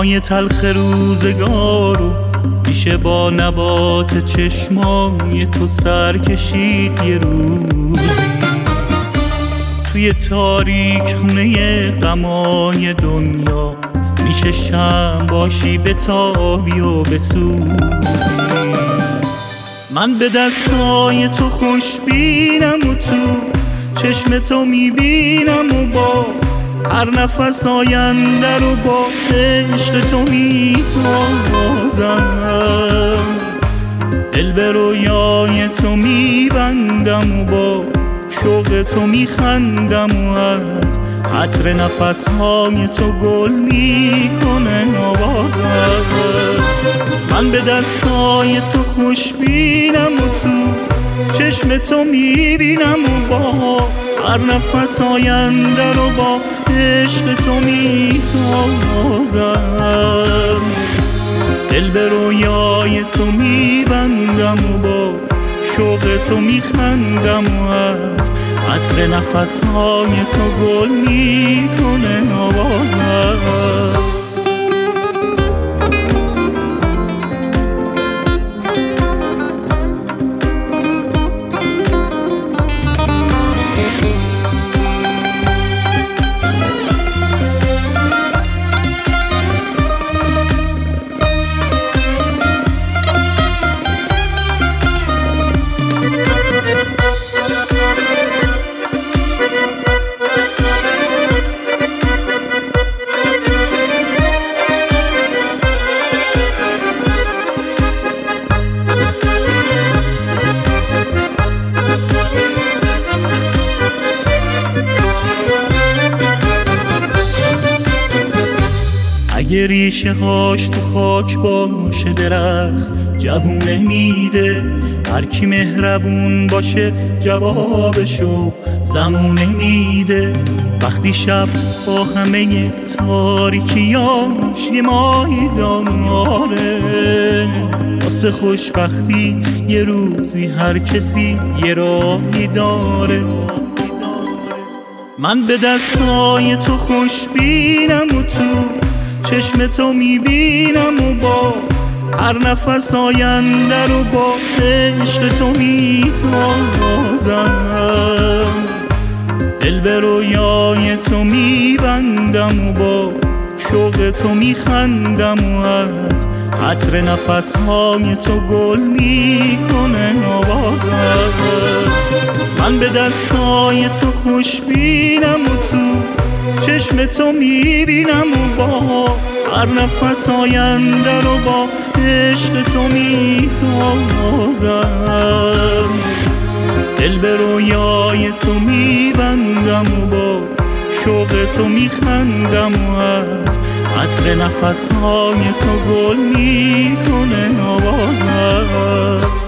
های تلخ روزگارو میشه با نبات چشمای تو سر کشید یه روزی. توی تاریک خونه غمای دنیا میشه شمع باشی بتابی و بسوزی. من به دستای تو خوشبینم و تو چشم تو میبینم و با هر نفس آینده رو با عشق تو میسازم. دل به رویای تو میبندم و با شوق تو میخندم و از عطر نفسهای تو گل میکنه آوازم. من به دستای تو خوشبینم و تو چشم تو میبینم و با هر نفس آینده رو با عشق تو میسازم. دل به رویای تو میبندم و با شوق تو میخندم و از عطر نفسهای تو گل میکنه آوازم. اگه ریشه هاش تو خاک باشه درخت جوونه میده، هر کی مهربون باشه جوابشو زمونه میده. وقتی شب با همه تاریکیاش یه ماهی داره، واسه خوشبختی یه روزی هر کسی یه راهی داره. من به دستای تو خوشبینم و تو چشم تو میبینم و با هر نفس آینده رو با عشق تو میسازم. دل به رویای تو میبندم و با شوق تو میخندم و از عطر نفسهای تو گل میکنه آوازم. من به دستای تو خوشبینم و تو چشم تو میبینم و با هر نفس آینده رو با عشق تو میسازم. دل به رویای تو میبندم و با شوق تو میخندم و از عطر نفسهای تو گل میکنه آوازم.